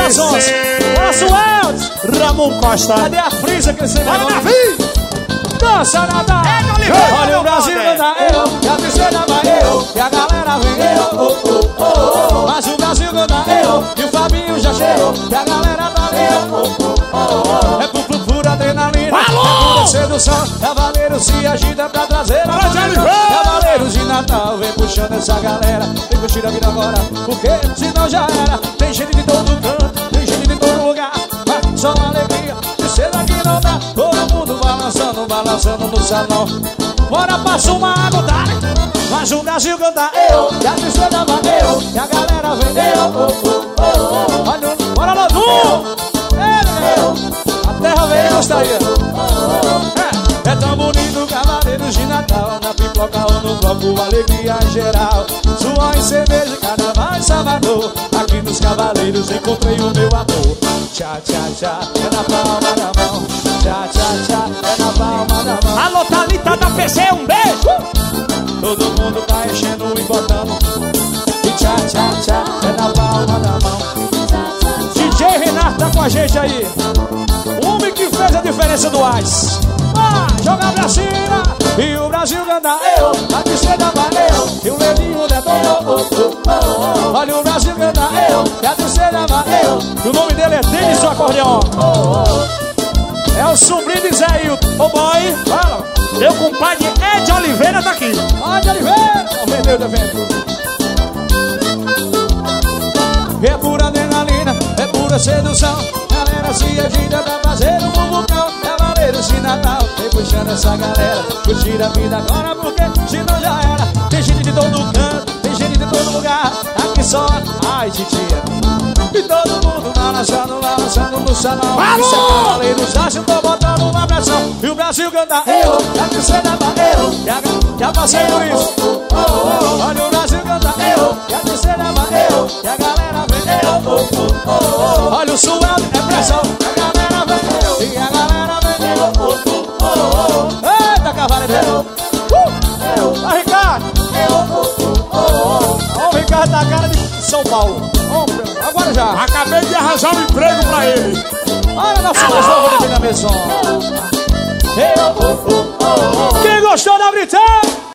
corações. Coração Eldes, Ramon Costa. Cadê a frisa que você vai lá? Dança nada. Olha o Brasil canta eu, e a tristeza vai eu, e a galera vem eu. Mas o Brasil canta eu, e o Fabinho já chegou, e a galera tá eu. É pura adrenalina, é pura sedução. Cavaleiro se agita pra trazer a bonita. Cavaleiros de Natal, vem puxando essa galera. Vem curtir a vida agora, porque senão já era. Tem gente de todo canto, tem gente de todo lugar. Mas só uma alegria, de ser daqui não dá. Todo mundo balançando, balançando no salão. Bora passa uma água, dale. Mas o Brasil canta eu, e a tristeza vai eu, e a galera vem eu. Olha, bora Lodum! A terra veio, está aí. É tão bonito, Cavaleiros de Natal. Na pipoca ou no bloco, alegria geral. Suor e cerveja, carnaval e Salvador. Aqui nos Cavaleiros encontrei o meu amor. Tchá, tchá, tchá, é na palma da mão. Tchá, tchá, tchá, é na palma da mão. Alô, Thalita da PC, um beijo. Todo mundo tá enchendo e botando. E tchá, tchá, tchá, é na palma da mão. DJ Renato tá com a gente aí. O homem que fez a diferença do Ice. Joga pra cima. E o Brasil canta eu, a tristeza vai eu, e o Levinho detonou. Olha o Brasil canta eu, e a tristeza vai eu. E o nome dele é Denis do Acordeão. É o sobrinho de Zé Hilton. Ô boy, fala. Meu compadre Ed Oliveira tá aqui. Ed Oliveira, o vendedor do evento. É pura adrenalina, é pura sedução. Galera se agita pra fazer um bubucão. Cavaleiros de Natal, vem puxando essa galera. Curtir a vida agora porque senão já era. Tem gente de todo canto, tem gente de todo lugar. Aqui só, ai titia. E todo mundo balançando, balançando no salão. Isso é Cavaleiros, já se tô botando uma pressão. E o Brasil canta eu, e a tristeza vai eu. Já passei por isso. Olha o Brasil canta eu, e a tristeza vai eu. E a galera vem eu. Olha o suel, é pressão. A galera vem eu, e a galera vem eu. Eita, cavaleiro. Ó, Ricardo. Ó, o Ricardo da cara de São Paulo. Agora já. Acabei de arranjar um emprego pra ele. Olha nosso novo de na mesa. Quem gostou da Britânia?